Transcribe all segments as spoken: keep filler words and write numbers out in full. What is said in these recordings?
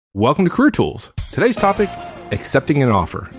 Welcome to Career Tools. Today's topic, accepting an offer.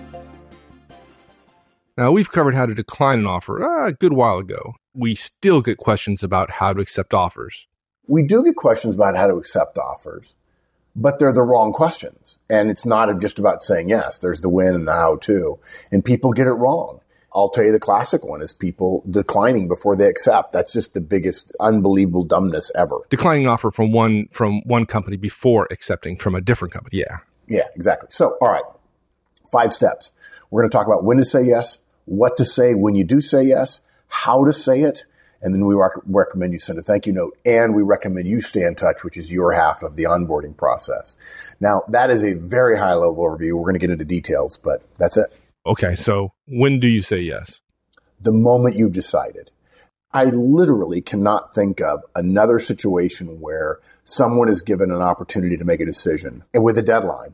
Now, we've covered how to decline an offer uh, a good while ago. We still get questions about how to accept offers. We do get questions about how to accept offers, but they're the wrong questions. And it's not just about saying yes. There's the when and the how to. And people get it wrong. I'll tell you the classic one is people declining before they accept. That's just the biggest unbelievable dumbness ever. Declining an offer from one from one company before accepting from a different company. Yeah. Yeah, exactly. So, all right, five steps. We're going to talk about when to say yes, what to say when you do say yes, how to say it, and then we rec- recommend you send a thank you note, and we recommend you stay in touch, which is your half of the onboarding process. Now, that is a very high-level overview. We're going to get into details, but that's it. Okay, so when do you say yes? The moment you've decided. I literally cannot think of another situation where someone is given an opportunity to make a decision with a deadline,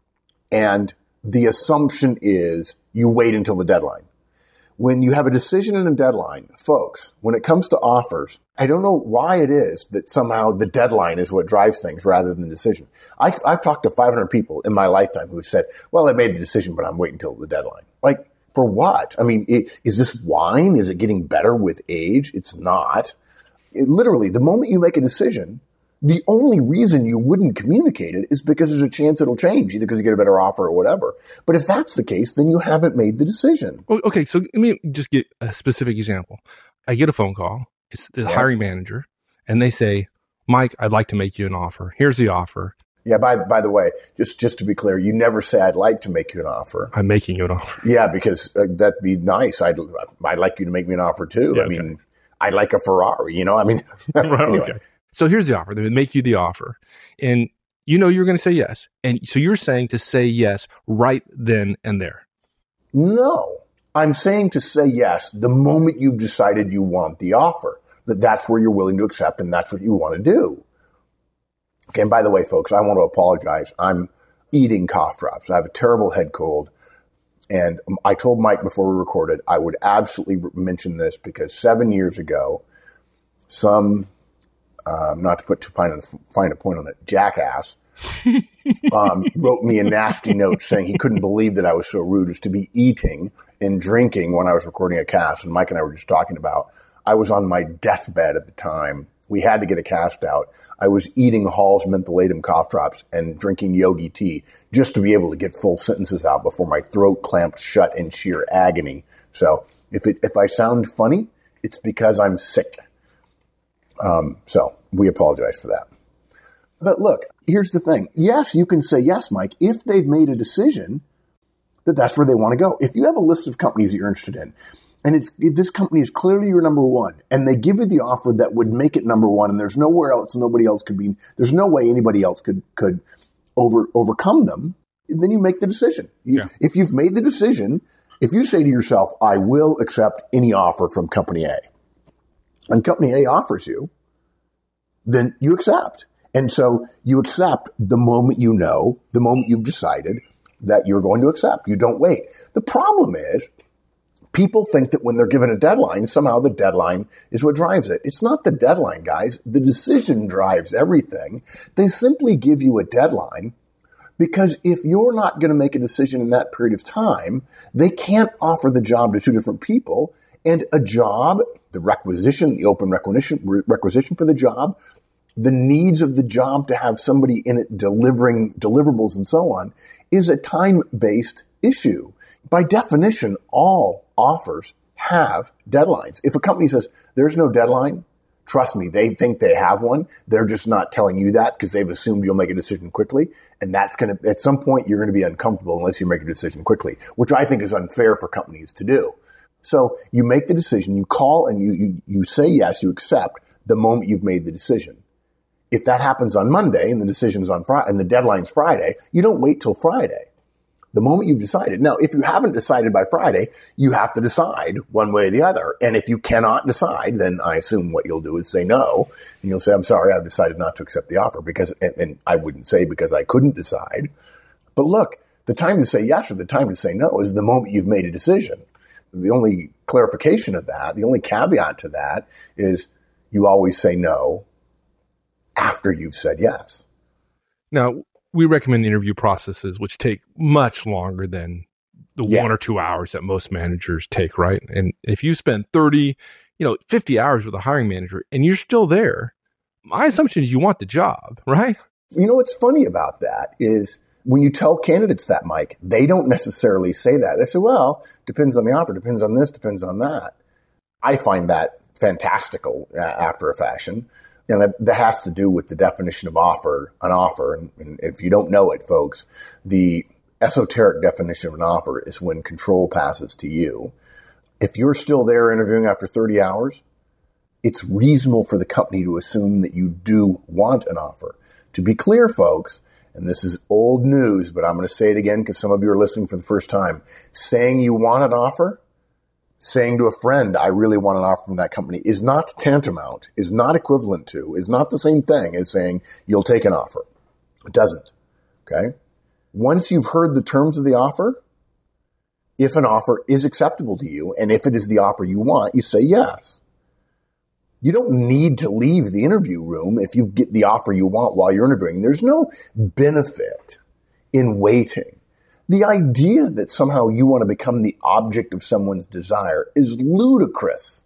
and the assumption is you wait until the deadline. When you have a decision and a deadline, folks, when it comes to offers, I don't know why it is that somehow the deadline is what drives things rather than the decision. I, I've talked to five hundred people in my lifetime who said, well, I made the decision, but I'm waiting until the deadline. Like, for what? I mean, it, is this wine? Is it getting better with age? It's not. It, literally, the moment you make a decision, the only reason you wouldn't communicate it is because there's a chance it'll change, either because you get a better offer or whatever. But if that's the case, then you haven't made the decision. Well, okay, so let me just get a specific example. I get a phone call. It's the yeah. hiring manager, and they say, Mike, I'd like to make you an offer. Here's the offer. Yeah, by by the way, just, just to be clear, you never say, I'd like to make you an offer. I'm making you an offer. Yeah, because uh, that'd be nice. I'd I'd like you to make me an offer, too. Yeah, I okay. mean, I'd like a Ferrari, you know? I mean, right, anyway. Okay. So here's the offer. They would make you the offer. And you know you're going to say yes. And so you're saying to say yes right then and there. No. I'm saying to say yes the moment you've decided you want the offer. That that's where you're willing to accept and that's what you want to do. Okay, and by the way, folks, I want to apologize. I'm eating cough drops. I have a terrible head cold. And I told Mike before we recorded I would absolutely mention this because seven years ago, some... Um, not to put too fine, fine a point on it, jackass, um, wrote me a nasty note saying he couldn't believe that I was so rude as to be eating and drinking when I was recording a cast. And Mike and I were just talking about, I was on my deathbed at the time. We had to get a cast out. I was eating Hall's mentholatum cough drops and drinking yogi tea just to be able to get full sentences out before my throat clamped shut in sheer agony. So if it, if I sound funny, it's because I'm sick. Um, so we apologize for that. But look, here's the thing. Yes, you can say yes, Mike, if they've made a decision that that's where they want to go. If you have a list of companies that you're interested in, and it's this company is clearly your number one, and they give you the offer that would make it number one, and there's nowhere else, nobody else could be, there's no way anybody else could could over overcome them, then you make the decision. You, yeah. If you've made the decision, if you say to yourself, I will accept any offer from company A, and company A offers you, then you accept. And so you accept the moment you know, the moment you've decided that you're going to accept. You don't wait. The problem is people think that when they're given a deadline, somehow the deadline is what drives it. It's not the deadline, guys. The decision drives everything. They simply give you a deadline because if you're not going to make a decision in that period of time, they can't offer the job to two different people. And a job, the requisition, the open requisition, requisition for the job, the needs of the job to have somebody in it delivering deliverables and so on, is a time-based issue. By definition, all offers have deadlines. If a company says there's no deadline, trust me, they think they have one. They're just not telling you that because they've assumed you'll make a decision quickly. And that's going to, at some point, you're going to be uncomfortable unless you make a decision quickly, which I think is unfair for companies to do. So you make the decision, you call and you, you, you say yes, you accept the moment you've made the decision. If that happens on Monday and the decision's on Friday and the deadline's Friday, you don't wait till Friday. The moment you've decided. Now, if you haven't decided by Friday, you have to decide one way or the other. And if you cannot decide, then I assume what you'll do is say no. And you'll say, I'm sorry, I've decided not to accept the offer because, and, and I wouldn't say because I couldn't decide. But look, the time to say yes or the time to say no is the moment you've made a decision. The only clarification of that, the only caveat to that is you always say no after you've said yes. Now, we recommend interview processes which take much longer than the yeah. one or two hours that most managers take, right? And if you spend thirty, you know, fifty hours with a hiring manager and you're still there, my assumption is you want the job, right? You know, what's funny about that is when you tell candidates that, Mike, they don't necessarily say that. They say, well, depends on the offer, depends on this, depends on that. I find that fantastical uh, after a fashion. And that, that has to do with the definition of offer, an offer. And, and if you don't know it, folks, the esoteric definition of an offer is when control passes to you. If you're still there interviewing after thirty hours, it's reasonable for the company to assume that you do want an offer. To be clear, folks, and this is old news, but I'm going to say it again because some of you are listening for the first time. Saying you want an offer, saying to a friend, I really want an offer from that company, is not tantamount, is not equivalent to, is not the same thing as saying you'll take an offer. It doesn't. Okay? Once you've heard the terms of the offer, if an offer is acceptable to you, and if it is the offer you want, you say yes. You don't need to leave the interview room if you get the offer you want while you're interviewing. There's no benefit in waiting. The idea that somehow you want to become the object of someone's desire is ludicrous.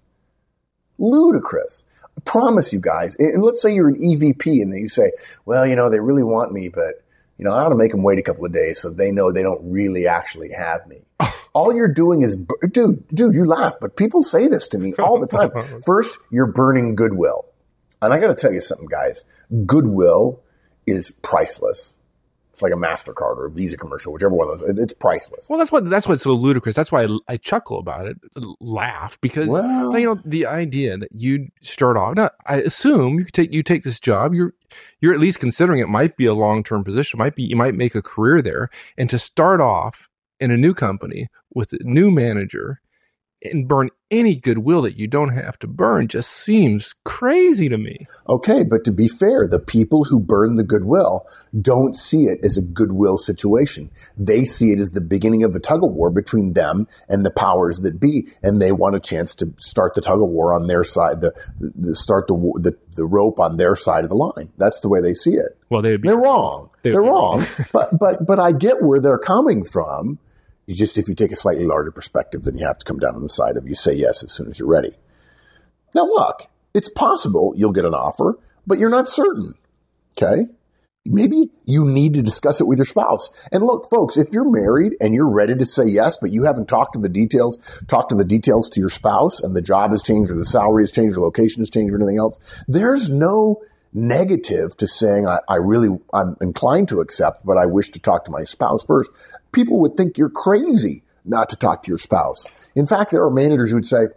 Ludicrous. I promise you guys. And let's say you're an E V P and then you say, well, you know, they really want me, but, you know, I ought to make them wait a couple of days so they know they don't really actually have me. All you're doing is, dude, dude, you laugh, but people say this to me all the time. First, you're burning goodwill. And I got to tell you something, guys. Goodwill is priceless. It's like a MasterCard or a Visa commercial, whichever one of those. It's priceless. Well, that's what that's what's so ludicrous. That's why I, I chuckle about it, laugh, because well, you know the idea that you start off. Now, I assume you take you take this job. You're you're at least considering it might be a long term position. Might be you might make a career there, and to start off in a new company with a new manager and burn any goodwill that you don't have to burn just seems crazy to me. Okay, but to be fair, the people who burn the goodwill don't see it as a goodwill situation. They see it as the beginning of a tug of war between them and the powers that be, and they want a chance to start the tug of war on their side, the, the start the, the the rope on their side of the line. That's the way they see it. Well, they would be, they're wrong. They they're wrong. but but but I get where they're coming from. You just, if you take a slightly larger perspective, then you have to come down on the side of you say yes as soon as you're ready. Now, look, it's possible you'll get an offer, but you're not certain. Okay? Maybe you need to discuss it with your spouse. And look, folks, if you're married and you're ready to say yes, but you haven't talked to the details, talked to the details to your spouse, and the job has changed or the salary has changed or location has changed or anything else, there's no negative to saying, I, I really, I'm inclined to accept, but I wish to talk to my spouse first. People would think you're crazy not to talk to your spouse. In fact, there are managers who would say,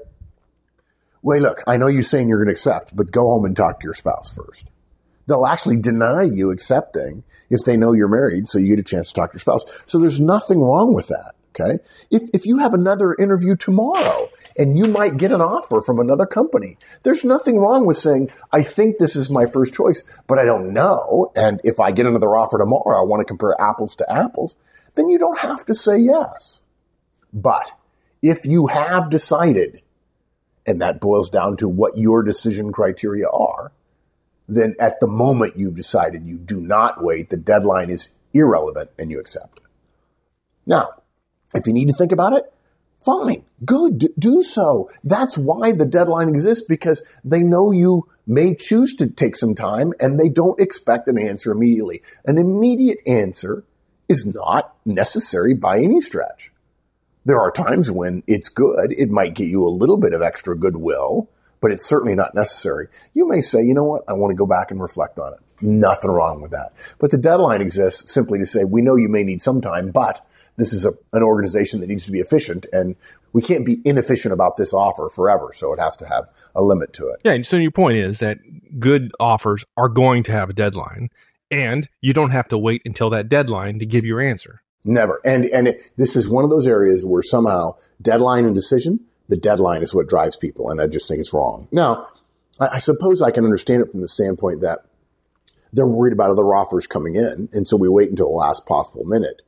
wait, look, I know you're saying you're going to accept, but go home and talk to your spouse first. They'll actually deny you accepting if they know you're married, so you get a chance to talk to your spouse. So there's nothing wrong with that. Okay. If, if you have another interview tomorrow and you might get an offer from another company, there's nothing wrong with saying, I think this is my first choice, but I don't know. And if I get another offer tomorrow, I want to compare apples to apples, then you don't have to say yes. But if you have decided, and that boils down to what your decision criteria are, then at the moment you've decided you do not wait, the deadline is irrelevant and you accept it. Now, if you need to think about it, fine, good, do so. That's why the deadline exists, because they know you may choose to take some time and they don't expect an answer immediately. An immediate answer is not necessary by any stretch. There are times when it's good. It might get you a little bit of extra goodwill, but it's certainly not necessary. You may say, you know what, I want to go back and reflect on it. Nothing wrong with that. But the deadline exists simply to say, we know you may need some time, but this is a, an organization that needs to be efficient, and we can't be inefficient about this offer forever. So it has to have a limit to it. Yeah. And so your point is that good offers are going to have a deadline, and you don't have to wait until that deadline to give your answer. Never. And and it, this is one of those areas where somehow deadline and decision, the deadline is what drives people. And I just think it's wrong. Now, I, I suppose I can understand it from the standpoint that they're worried about other offers coming in, and so we wait until the last possible minute.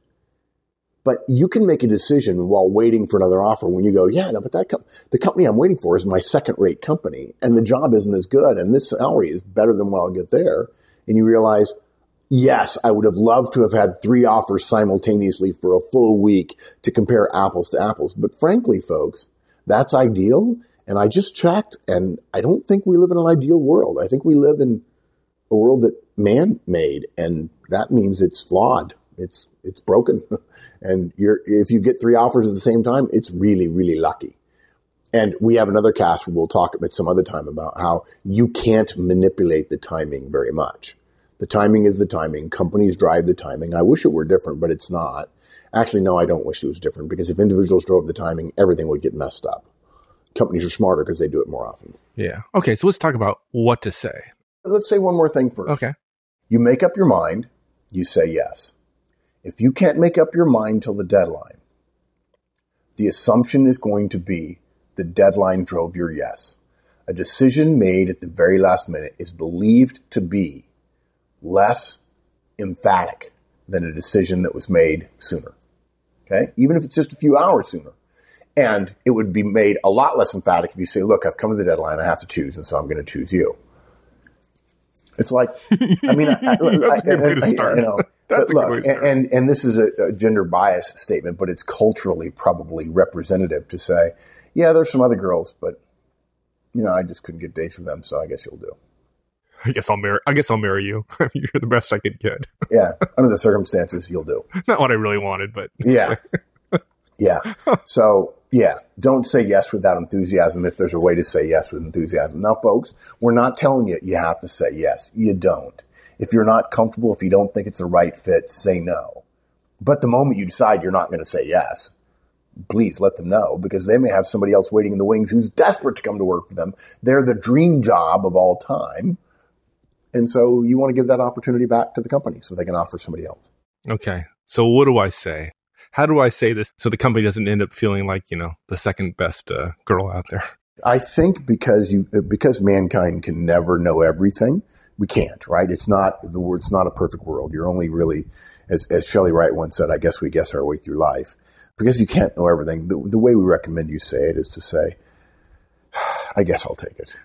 But you can make a decision while waiting for another offer when you go, yeah, no, but that com- the company I'm waiting for is my second-rate company, and the job isn't as good, and this salary is better than what I'll get there. And you realize, Yes, I would have loved to have had three offers simultaneously for a full week to compare apples to apples. But frankly, folks, that's ideal. And I just checked, and I don't think we live in an ideal world. I think we live in a world that man made, and that means it's flawed. It's it's broken. And you're if you get three offers at the same time, it's really, really lucky. And we have another cast where we'll talk at some other time about how you can't manipulate the timing very much. The timing is the timing. Companies drive the timing. I wish it were different, but it's not. Actually, no, I don't wish it was different, because if individuals drove the timing, everything would get messed up. Companies are smarter because they do it more often. Yeah. Okay, so let's talk about what to say. Let's say one more thing first. Okay. You make up your mind. You say yes. If you can't make up your mind till the deadline, the assumption is going to be the deadline drove your yes. A decision made at the very last minute is believed to be less emphatic than a decision that was made sooner. Okay? Even if it's just a few hours sooner. And it would be made a lot less emphatic if you say, look, I've come to the deadline, I have to choose, and so I'm going to choose you. It's like, I mean, I, I, that's I, a good way to start. You know, that's a look, good way to start. And, and this is a, a gender bias statement, but it's culturally probably representative to say, yeah, there's some other girls, but, you know, I just couldn't get dates with them, so I guess you'll do. I guess I'll marry. I guess I'll marry you. You're the best I could get. Yeah, under the circumstances, you'll do. Not what I really wanted, but yeah, yeah. So yeah, don't say yes without enthusiasm. If there's a way to say yes with enthusiasm. Now, folks, we're not telling you you have to say yes. You don't. If you're not comfortable, if you don't think it's a right fit, say no. But the moment you decide you're not going to say yes, please let them know, because they may have somebody else waiting in the wings who's desperate to come to work for them. They're the dream job of all time. And so you want to give that opportunity back to the company so they can offer somebody else. Okay. So what do I say? How do I say this so the company doesn't end up feeling like, you know, the second best uh, girl out there? I think because you because mankind can never know everything, we can't, right? It's not the it's not a perfect world. You're only really, as as Shelley Wright once said, I guess we guess our way through life. Because you can't know everything, the, the way we recommend you say it is to say, I guess I'll take it.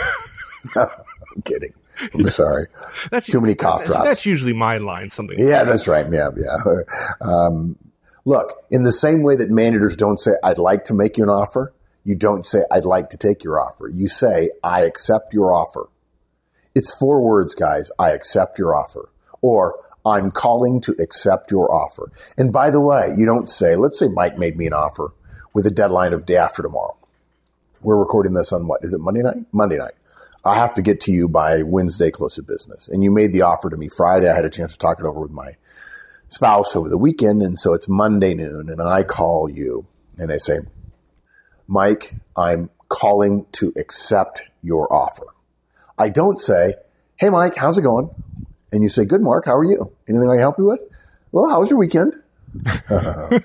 I'm kidding. I'm sorry. That's too many cough that's, drops. That's usually my line. Something. Yeah, like that's right. Yeah, yeah. Um, look, in the same way that managers don't say, I'd like to make you an offer, you don't say, I'd like to take your offer. You say, I accept your offer. It's four words, guys. I accept your offer. Or, I'm calling to accept your offer. And by the way, you don't say, let's say Mike made me an offer with a deadline of day after tomorrow. We're recording this on what? Is it Monday night? Monday night. I have to get to you by Wednesday close of business. And you made the offer to me Friday. I had a chance to talk it over with my spouse over the weekend. And so it's Monday noon and I call you and I say, Mike, I'm calling to accept your offer. I don't say, hey, Mike, how's it going? And you say, good, Mark, how are you? Anything I can help you with? Well, how was your weekend? Uh,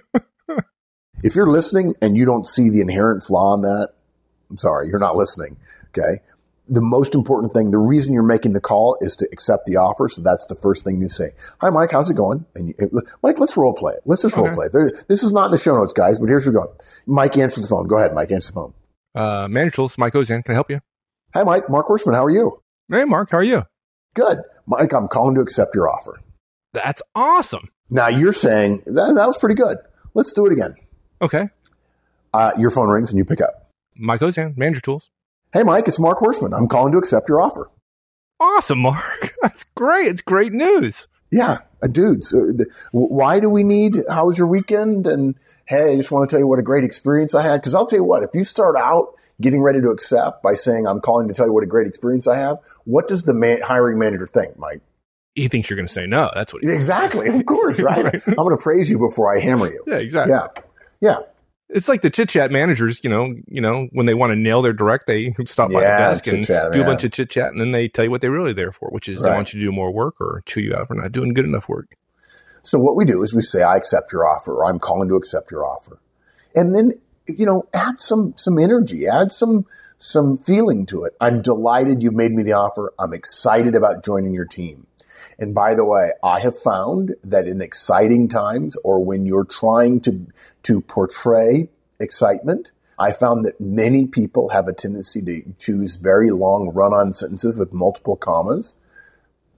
if you're listening and you don't see the inherent flaw in that, I'm sorry, you're not listening, okay? The most important thing, the reason you're making the call is to accept the offer, so that's the first thing you say. Hi, Mike, how's it going? And you, Mike, let's role play it. Let's just role okay. play it. There, this is not in the show notes, guys, but here's where we're going. Mike, answer the phone. Go ahead, Mike, answer the phone. Uh, Manager Tools, Mike Ozan, can I help you? Hi, Mike, Mark Horstman, how are you? Hey, Mark, how are you? Good. Mike, I'm calling to accept your offer. That's awesome. Now, you're saying, that, that was pretty good. Let's do it again. Okay. Uh, your phone rings and you pick up. Mike Ozan, Manager Tools. Hey, Mike, it's Mark Horstman. I'm calling to accept your offer. Awesome, Mark. That's great. It's great news. Yeah, uh, dude. So the, why do we need, how was your weekend? And hey, I just want to tell you what a great experience I had. Because I'll tell you what, if you start out getting ready to accept by saying, I'm calling to tell you what a great experience I have, what does the man, hiring manager think, Mike? He thinks you're going to say no. That's what he Exactly. Of course, right? right? I'm going to praise you before I hammer you. Yeah, exactly. Yeah. Yeah. It's like the chit chat managers, you know, you know, when they want to nail their direct, they stop by yeah, the desk and chit-chat, do yeah. a bunch of chit chat, and then they tell you what they're really there for, which is right. they want you to do more work or chew you out for not doing good enough work. So what we do is we say, I accept your offer, or I'm calling to accept your offer. And then, you know, add some, some energy, add some, some feeling to it. I'm delighted you've made me the offer. I'm excited about joining your team. And by the way, I have found that in exciting times or when you're trying to, to portray excitement, I found that many people have a tendency to choose very long run-on sentences with multiple commas.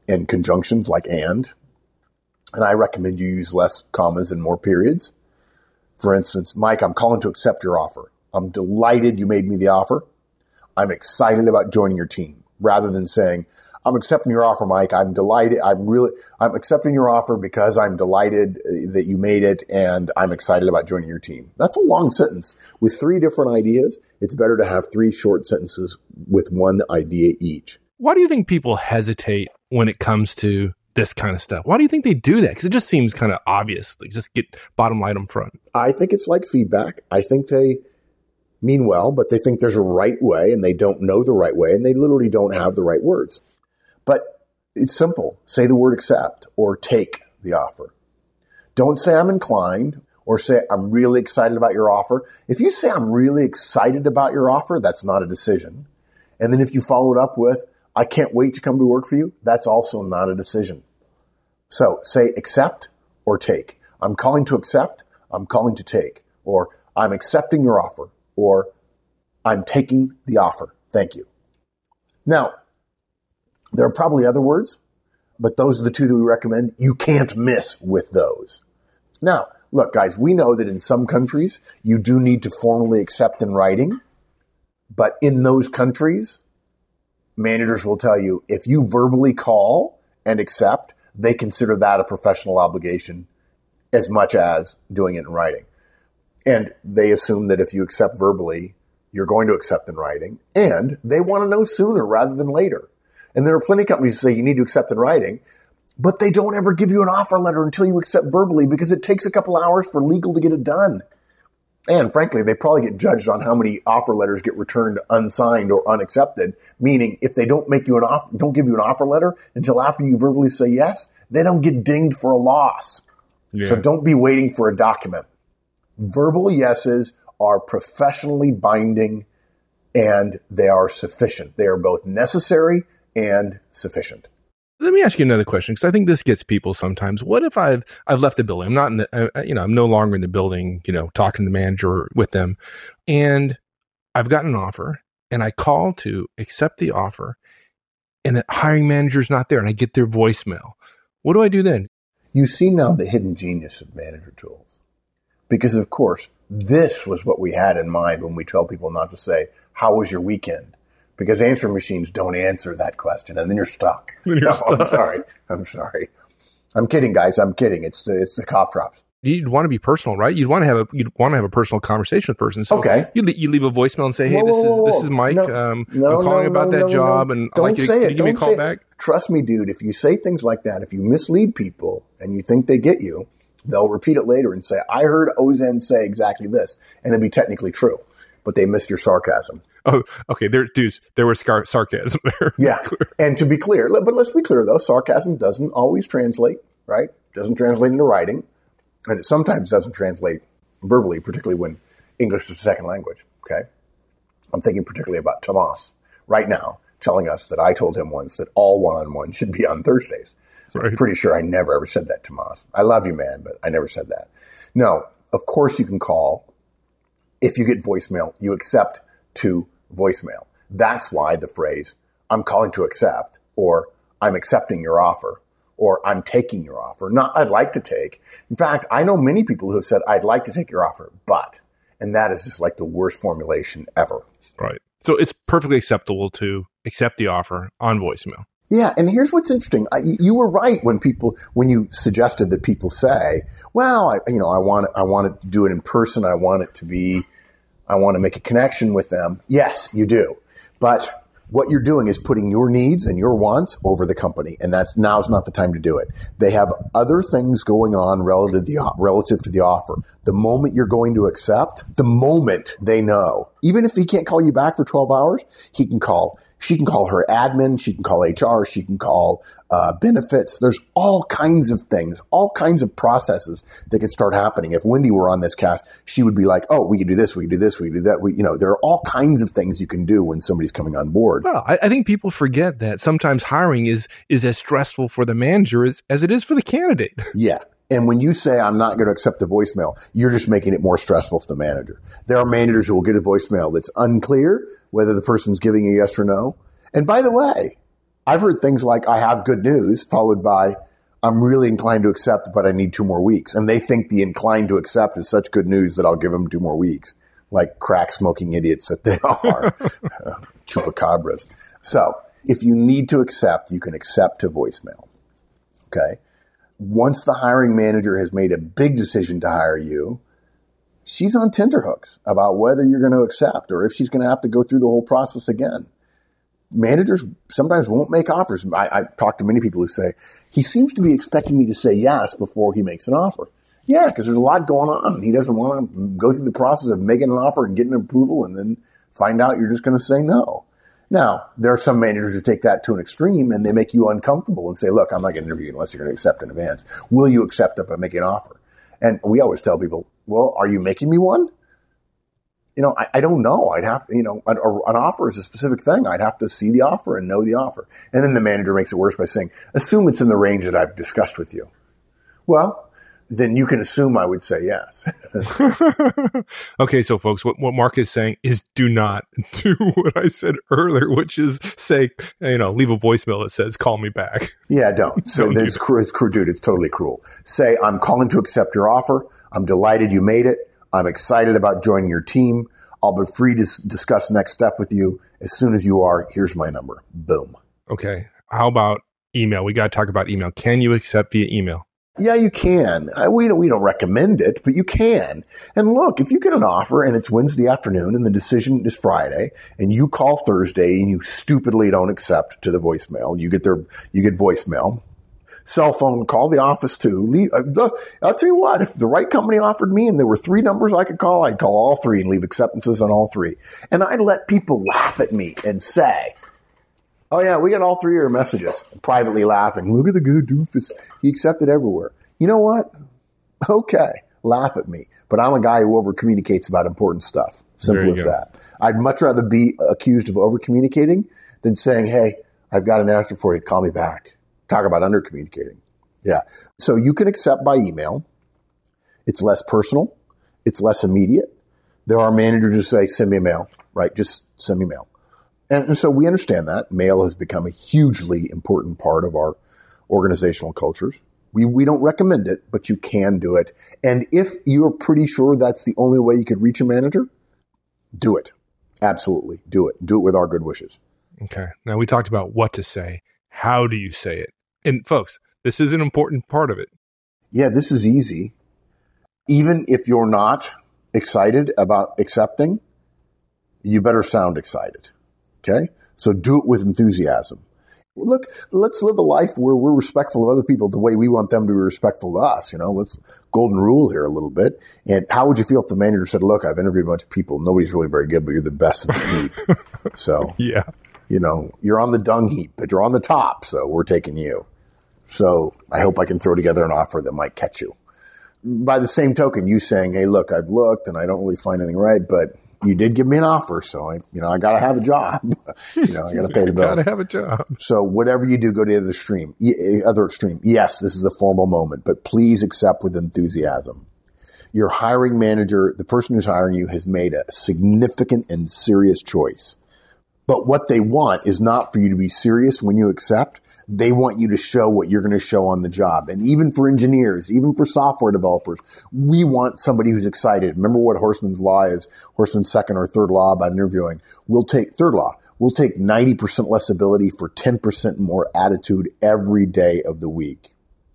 and conjunctions like and. And I recommend you use less commas and more periods. For instance, Mike, I'm calling to accept your offer. I'm delighted you made me the offer. I'm excited about joining your team. Rather than saying, I'm accepting your offer, Mike. I'm delighted. I'm really, I'm accepting your offer because I'm delighted that you made it and I'm excited about joining your team. That's a long sentence. With three different ideas, it's better to have three short sentences with one idea each. Why do you think people hesitate when it comes to this kind of stuff? Why do you think they do that? Because it just seems kind of obvious. Like, just get bottom line up front. I think it's like feedback. I think they mean well, but they think there's a right way and they don't know the right way and they literally don't have the right words. But it's simple. Say the word accept or take the offer. Don't say I'm inclined or say I'm really excited about your offer. If you say I'm really excited about your offer, that's not a decision. And then if you follow it up with, I can't wait to come to work for you, that's also not a decision. So say accept or take. I'm calling to accept, I'm calling to take, or I'm accepting your offer, or I'm taking the offer. Thank you. Now, there are probably other words, but those are the two that we recommend. You can't miss with those. Now, look, guys, we know that in some countries, you do need to formally accept in writing, but in those countries, managers will tell you if you verbally call and accept, they consider that a professional obligation as much as doing it in writing. And they assume that if you accept verbally, you're going to accept in writing. And they want to know sooner rather than later. And there are plenty of companies who say you need to accept in writing, but they don't ever give you an offer letter until you accept verbally because it takes a couple hours for legal to get it done. And frankly, they probably get judged on how many offer letters get returned unsigned or unaccepted, meaning if they don't make you an offer, don't give you an offer letter until after you verbally say yes, they don't get dinged for a loss. Yeah. So don't be waiting for a document. Verbal yeses are professionally binding and they are sufficient. They are both necessary and sufficient. Let me ask you another question, because I think this gets people sometimes. What if I've I've left the building? I'm not in the, uh, you know, I'm no longer in the building, you know, talking to the manager with them, and I've gotten an offer, and I call to accept the offer, and the hiring manager's not there, and I get their voicemail. What do I do then? You see now the hidden genius of manager tools, because of course this was what we had in mind when we tell people not to say, "How was your weekend?" Because answering machines don't answer that question, and then you're stuck. Then you're no, stuck. I'm sorry. I'm sorry. I'm kidding, guys. I'm kidding. It's the it's the cough drops. You'd want to be personal, right? You'd want to have a you'd want to have a personal conversation with the person. So okay. You you leave a voicemail and say, "Hey, whoa, this whoa, whoa, is this is Mike. No, um, no, I'm calling no, about no, that no, job, no. and don't I'd like you to, say can it. you give me a Don't call say back." It. Trust me, dude. If you say things like that, if you mislead people and you think they get you, they'll repeat it later and say, "I heard Ozen say exactly this," and it'd be technically true, but they missed your sarcasm. Oh, okay. There, dudes, there was scar- sarcasm there. Yeah. And to be clear, but let's be clear though, sarcasm doesn't always translate, right? Doesn't translate into writing. And it sometimes doesn't translate verbally, particularly when English is a second language. Okay. I'm thinking particularly about Tomas right now telling us that I told him once that all one-on-one should be on Thursdays. Right. I'm pretty sure I never ever said that to Tomas. I love you, man, but I never said that. No, of course you can call. If you get voicemail, you accept to voicemail. That's why the phrase, I'm calling to accept, or I'm accepting your offer, or I'm taking your offer, not I'd like to take. In fact, I know many people who have said, I'd like to take your offer, but, and that is just like the worst formulation ever. Right. So it's perfectly acceptable to accept the offer on voicemail. Yeah, and here's what's interesting. I, you were right when people, when you suggested that people say, well, I, you know, I want, I want to do it in person. I want it to be, I want to make a connection with them. Yes, you do. But what you're doing is putting your needs and your wants over the company, and that's now's not the time to do it. They have other things going on relative to the, relative to the offer. The moment you're going to accept, the moment they know, even if he can't call you back for twelve hours, he can call. She can call her admin. She can call H R. She can call uh, benefits. There's all kinds of things, all kinds of processes that could start happening. If Wendy were on this cast, she would be like, "Oh, we could do this. We could do this. We could do that." We, you know, there are all kinds of things you can do when somebody's coming on board. Well, I, I think people forget that sometimes hiring is is as stressful for the manager as, as it is for the candidate. Yeah. And when you say, I'm not going to accept the voicemail, you're just making it more stressful for the manager. There are managers who will get a voicemail that's unclear whether the person's giving a yes or no. And by the way, I've heard things like, I have good news, followed by, I'm really inclined to accept, but I need two more weeks. And they think the inclined to accept is such good news that I'll give them two more weeks, like crack smoking idiots that they are, uh, chupacabras. So if you need to accept, you can accept to voicemail. Okay. Once the hiring manager has made a big decision to hire you, she's on tenterhooks about whether you're going to accept or if she's going to have to go through the whole process again. Managers sometimes won't make offers. I, I talk to many people who say, he seems to be expecting me to say yes before he makes an offer. Yeah, because there's a lot going on. He doesn't want to go through the process of making an offer and getting approval and then find out you're just going to say no. Now, there are some managers who take that to an extreme and they make you uncomfortable and say, look, I'm not going to interview you unless you're going to accept in advance. Will you accept if I make an offer? And we always tell people, well, are you making me one? You know, I, I don't know. I'd have, you know, an, an offer is a specific thing. I'd have to see the offer and know the offer. And then the manager makes it worse by saying, assume it's in the range that I've discussed with you. Well, then you can assume I would say yes. Okay, so folks, what, what Mark is saying is do not do what I said earlier, which is say, you know, leave a voicemail that says, call me back. Yeah, don't. So don't it's, do cruel, it's cruel, dude. It's totally cruel. Say, I'm calling to accept your offer. I'm delighted you made it. I'm excited about joining your team. I'll be free to s- discuss next step with you. As soon as you are, here's my number. Boom. Okay. How about email? We got to talk about email. Can you accept via email? Yeah, you can. I, we don't, we don't recommend it, but you can. And look, if you get an offer and it's Wednesday afternoon and the decision is Friday and you call Thursday and you stupidly don't accept to the voicemail, you get their, you get voicemail, cell phone, call the office too. Leave, uh, look, I'll tell you what, if the right company offered me and there were three numbers I could call, I'd call all three and leave acceptances on all three. And I'd let people laugh at me and say, oh, yeah, we got all three of your messages. Privately laughing. Look at the good doofus. He accepted everywhere. You know what? Okay, laugh at me. But I'm a guy who over-communicates about important stuff. Simple as go. that. I'd much rather be accused of over-communicating than saying, hey, I've got an answer for you. Call me back. Talk about under-communicating. Yeah. So you can accept by email. It's less personal. It's less immediate. There are managers who say, send me a mail, right? Just send me mail. And so we understand that. Mail has become a hugely important part of our organizational cultures. We we don't recommend it, but you can do it. And if you're pretty sure that's the only way you could reach a manager, do it. Absolutely. Do it. Do it with our good wishes. Okay. Now we talked about what to say. How do you say it? And folks, this is an important part of it. Yeah, this is easy. Even if you're not excited about accepting, you better sound excited. Okay? So do it with enthusiasm. Look, let's live a life where we're respectful of other people the way we want them to be respectful to us. You know, let's golden rule here a little bit. And how would you feel if the manager said, look, I've interviewed a bunch of people. Nobody's really very good, but you're the best in the heap. So, yeah, you know, you're on the dung heap, but you're on the top. So we're taking you. So I hope I can throw together an offer that might catch you. By the same token, you saying, hey, look, I've looked and I don't really find anything right, but you did give me an offer, so I, you know, I got to have a job. you know, I got to pay the bills. Got to have a job. So whatever you do, go to the other extreme. Other extreme. Yes, this is a formal moment, but please accept with enthusiasm. Your hiring manager, the person who's hiring you, has made a significant and serious choice. But what they want is not for you to be serious when you accept. They want you to show what you're going to show on the job. And even for engineers, even for software developers, we want somebody who's excited. Remember what Horstman's law is, Horstman's second or third law about interviewing. We'll take, third law, we'll take ninety percent less ability for ten percent more attitude every day of the week.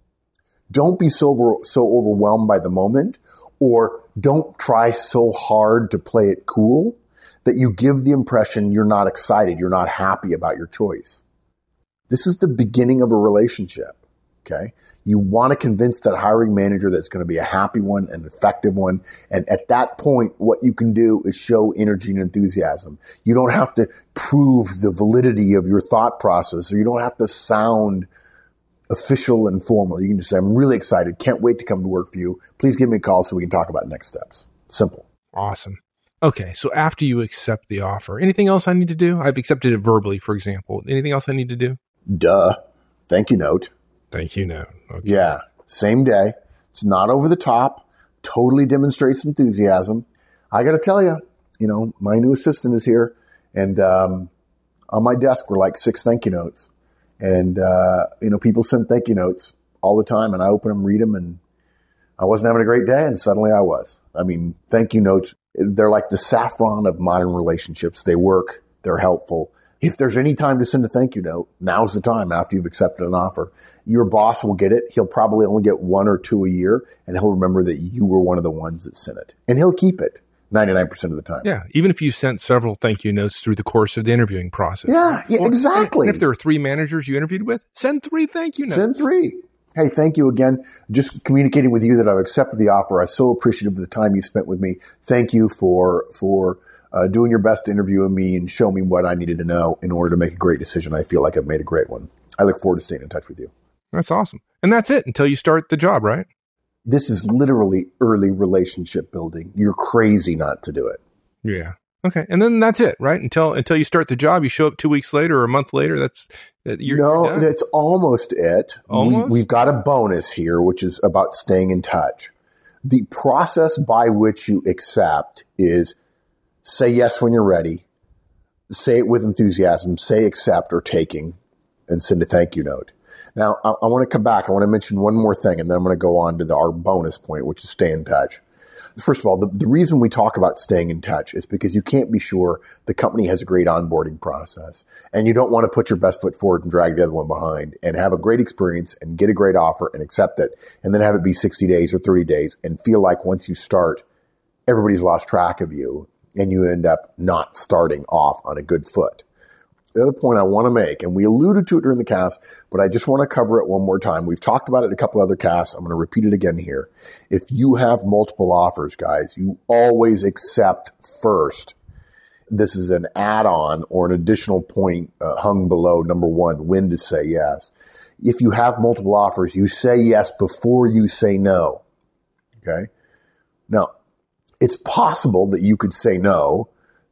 Don't be so, over, so overwhelmed by the moment, or don't try so hard to play it cool that you give the impression you're not excited, you're not happy about your choice. This is the beginning of a relationship, okay? You want to convince that hiring manager that it's going to be a happy one, an effective one. And at that point, what you can do is show energy and enthusiasm. You don't have to prove the validity of your thought process, or you don't have to sound official and formal. You can just say, I'm really excited. Can't wait to come to work for you. Please give me a call so we can talk about next steps. Simple. Awesome. Okay, so after you accept the offer, anything else I need to do? I've accepted it verbally, for example. Anything else I need to do? Duh. Thank you note. Thank you note. Okay. Yeah. Same day. It's not over the top. Totally demonstrates enthusiasm. I got to tell you, you know, my new assistant is here, and um, on my desk were like six thank you notes. And, uh, you know, people send thank you notes all the time, and I open them, read them, and I wasn't having a great day, and suddenly I was. I mean, thank you notes, they're like the saffron of modern relationships. They work. They're helpful. If there's any time to send a thank you note, now's the time after you've accepted an offer. Your boss will get it. He'll probably only get one or two a year, and he'll remember that you were one of the ones that sent it. And he'll keep it ninety-nine percent of the time. Yeah, even if you sent several thank you notes through the course of the interviewing process. Yeah, yeah, well, exactly. And if there are three managers you interviewed with, send three thank you notes. Send three. Hey, thank you again. Just communicating with you that I've accepted the offer. I'm so appreciative of the time you spent with me. Thank you for for uh, doing your best to interview me and show me what I needed to know in order to make a great decision. I feel like I've made a great one. I look forward to staying in touch with you. That's awesome. And that's it until you start the job, right? This is literally early relationship building. You're crazy not to do it. Yeah. Okay. And then that's it, right? Until until you start the job, you show up two weeks later or a month later. That's that you're, no, you're that's almost it. Almost? We, we've got a bonus here, which is about staying in touch. The process by which you accept is say yes when you're ready, say it with enthusiasm, say accept or taking, and send a thank you note. Now, I, I want to come back. I want to mention one more thing, and then I'm going to go on to the, our bonus point, which is stay in touch. First of all, the, the reason we talk about staying in touch is because you can't be sure the company has a great onboarding process, and you don't want to put your best foot forward and drag the other one behind and have a great experience and get a great offer and accept it, and then have it be sixty days or thirty days and feel like once you start, everybody's lost track of you and you end up not starting off on a good foot. The other point I want to make, and we alluded to it during the cast, but I just want to cover it one more time. We've talked about it in a couple other casts. I'm going to repeat it again here. If you have multiple offers, guys, you always accept first. This is an add-on or an additional point uh, hung below number one, when to say yes. If you have multiple offers, you say yes before you say no. Okay? Now, it's possible that you could say no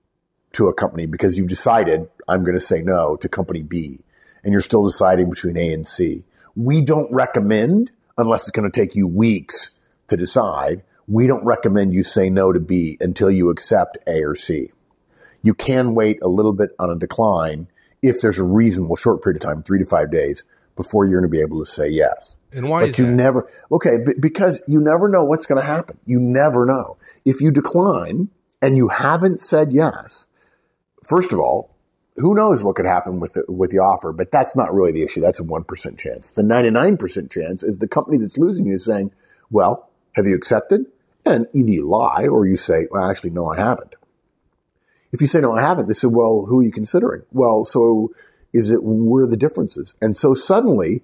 to a company because you've decided I'm going to say no to company B, and you're still deciding between A and C. We don't recommend, unless it's going to take you weeks to decide, we don't recommend you say no to B until you accept A or C. You can wait a little bit on a decline if there's a reasonable short period of time, three to five days, before you're going to be able to say yes. And why but is you that? never, okay, b- because you never know what's going to happen. You never know. If you decline and you haven't said yes, first of all, who knows what could happen with the, with the offer, but that's not really the issue. That's a one percent chance. The ninety-nine percent chance is the company that's losing you is saying, well, have you accepted? And either you lie or you say, well, actually, no, I haven't. If you say, no, I haven't, they say, well, who are you considering? Well, so is it, where are the differences? And so suddenly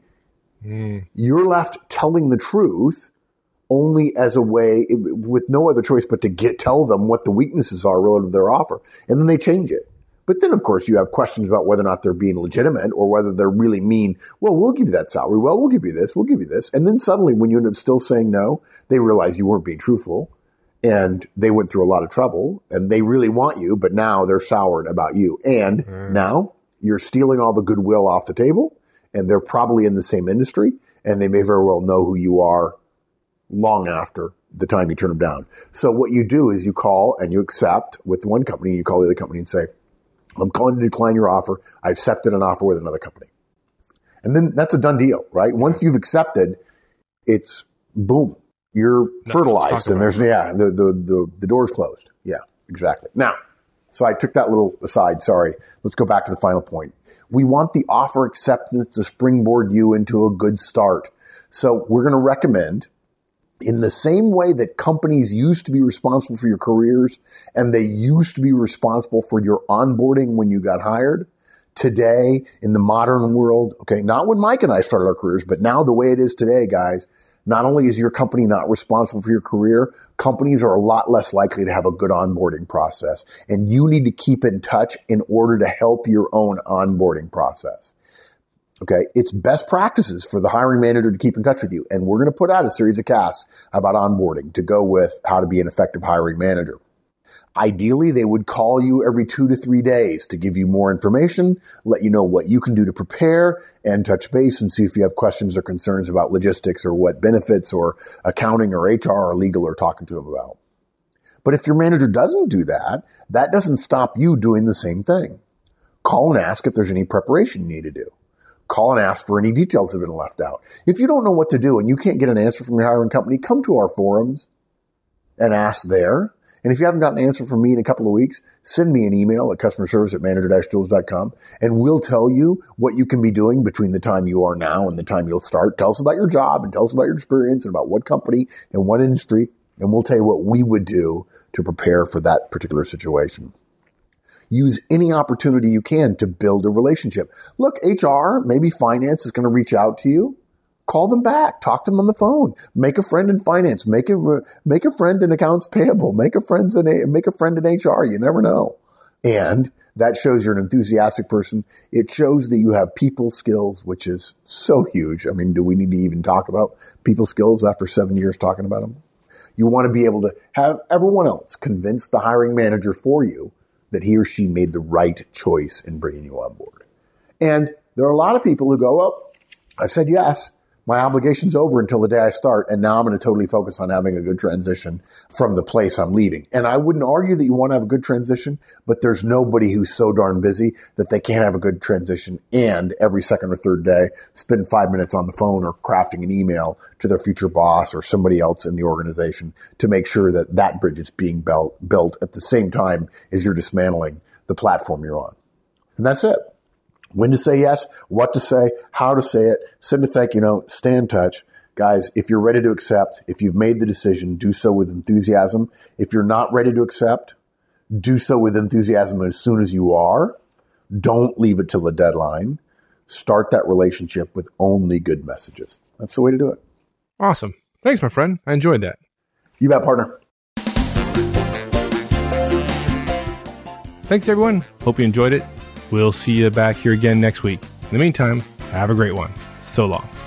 mm. you're left telling the truth only as a way, with no other choice but to get tell them what the weaknesses are relative to their offer. And then they change it. But then, of course, you have questions about whether or not they're being legitimate or whether they're really mean, well, we'll give you that salary. Well, we'll give you this. We'll give you this. And then suddenly when you end up still saying no, they realize you weren't being truthful and they went through a lot of trouble and they really want you, but now they're soured about you. And mm. now you're stealing all the goodwill off the table and they're probably in the same industry and they may very well know who you are long after the time you turn them down. So what you do is you call and you accept with one company, you call the other company and say, I'm calling to decline your offer. I accepted an offer with another company. And then that's a done deal, right? Once you've accepted, it's boom. You're no, fertilized and there's, yeah, the, the, the, the door's closed. Yeah, exactly. Now, so I took that little aside. Sorry. Let's go back to the final point. We want the offer acceptance to springboard you into a good start. So we're going to recommend, in the same way that companies used to be responsible for your careers and they used to be responsible for your onboarding when you got hired, today in the modern world, okay, not when Mike and I started our careers, but now the way it is today, guys, not only is your company not responsible for your career, companies are a lot less likely to have a good onboarding process. And you need to keep in touch in order to help your own onboarding process. Okay, it's best practices for the hiring manager to keep in touch with you. And we're going to put out a series of casts about onboarding to go with how to be an effective hiring manager. Ideally, they would call you every two to three days to give you more information, let you know what you can do to prepare, and touch base and see if you have questions or concerns about logistics or what benefits or accounting or H R or legal are talking to them about. But if your manager doesn't do that, that doesn't stop you doing the same thing. Call and ask if there's any preparation you need to do. call and ask for any details that have been left out. If you don't know what to do and you can't get an answer from your hiring company, come to our forums and ask there. And if you haven't gotten an answer from me in a couple of weeks, send me an email at customer service at manager dash tools dot com, and we'll tell you what you can be doing between the time you are now and the time you'll start. Tell us about your job and tell us about your experience and about what company and what industry, and we'll tell you what we would do to prepare for that particular situation. Use any opportunity you can to build a relationship. Look, H R, maybe finance is going to reach out to you. Call them back. Talk to them on the phone. Make a friend in finance. Make a make a friend in accounts payable. Make a friend in make a friend in H R. You never know. And that shows you're an enthusiastic person. It shows that you have people skills, which is so huge. I mean, do we need to even talk about people skills after seven years talking about them? You want to be able to have everyone else convince the hiring manager for you that he or she made the right choice in bringing you on board. And there are a lot of people who go, well, I said yes. My obligation's over until the day I start, and now I'm going to totally focus on having a good transition from the place I'm leaving. And I wouldn't argue that you want to have a good transition, but there's nobody who's so darn busy that they can't have a good transition and every second or third day spend five minutes on the phone or crafting an email to their future boss or somebody else in the organization to make sure that that bridge is being built, built at the same time as you're dismantling the platform you're on. And that's it. When to say yes, what to say, how to say it, send a thank you note, stay in touch. Guys, if you're ready to accept, if you've made the decision, do so with enthusiasm. If you're not ready to accept, do so with enthusiasm as soon as you are. Don't leave it till the deadline. Start that relationship with only good messages. That's the way to do it. Awesome. Thanks, my friend. I enjoyed that. You bet, partner. Thanks, everyone. Hope you enjoyed it. We'll see you back here again next week. In the meantime, have a great one. So long.